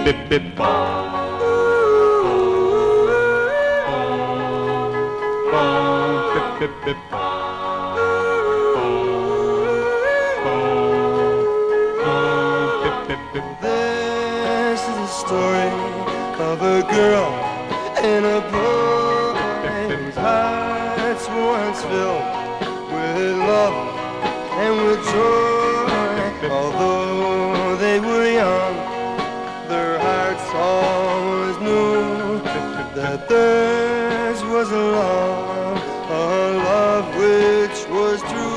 This is the story of a girl and a boy whose hearts were once filled with love and with joy. Although they were young, their hearts always knew that theirs was a love which was true.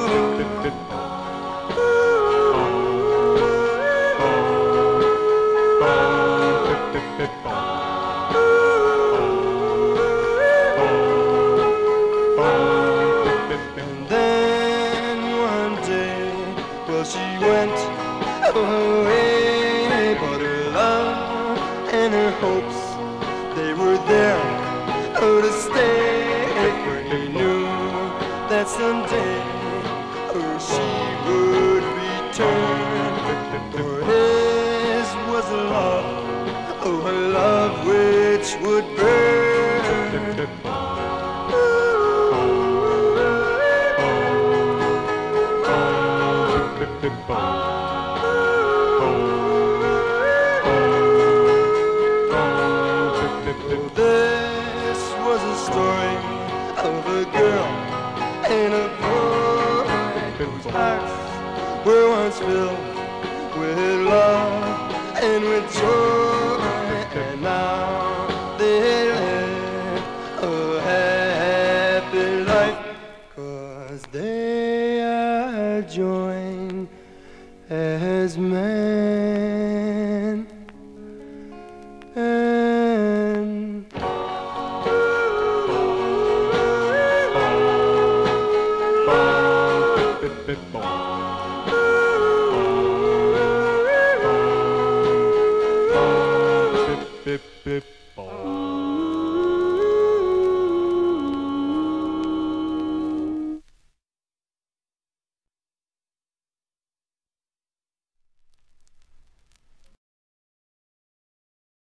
And then one day, well, she went away, but her love and her hopes, they were there to stay. For he knew that someday she would return. For his was a love which would burn. This was a story of a girl and a boy whose hearts were once filled with love and with joy, and now they live a happy life, 'cause they are joined as man and bip bip